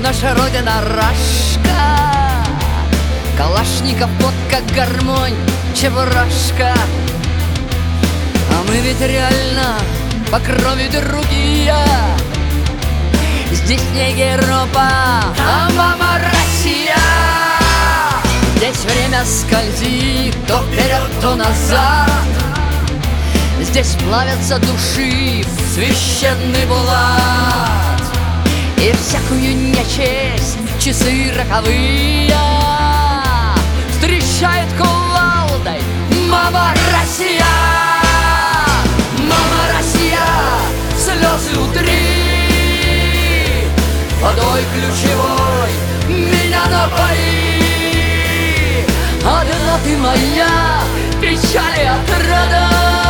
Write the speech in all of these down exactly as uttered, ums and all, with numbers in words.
наша родина рашка. Калашников вот как гармонь, чебурашка. А мы ведь реально по крови другие. Здесь не Европа, а мама Россия. Здесь время скользит то вперед, то назад. Здесь плавятся души в священный булат. И всякую нечесть часы роковые встречает кувалдой мама Россия. Мама Россия, слезы утри, водой ключевой меня напои. Одна ты моя, печаль и отрада.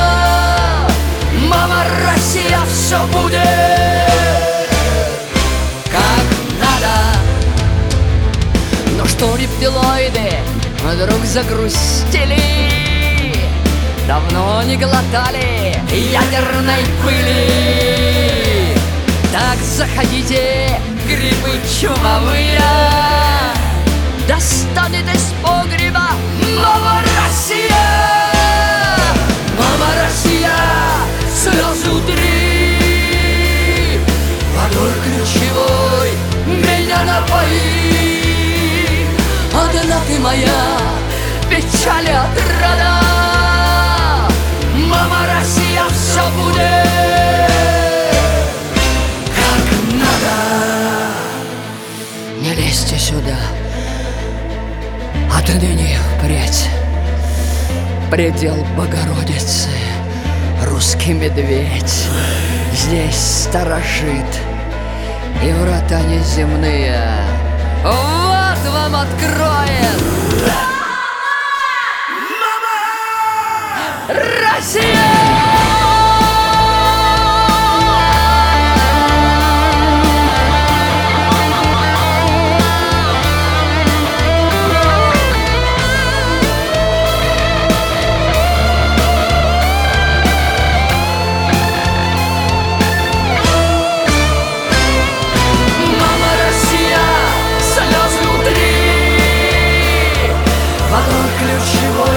Мама Россия, все будет как надо. Но что рептилоиды вдруг загрустили, давно не глотали ядерной пыли. Так заходите, грибы чумовые, достанет из погреба мама Россия. Мама Россия, слезы утри, водой ключевой меня напои. Одна ты моя, печаль и отрада. Мама Россия, все будет как надо. Не лезьте сюда, отныне впредь. Предел Богородицы, русский медведь здесь сторожит, и врата неземные вот вам откроет мама Россия! Ключевой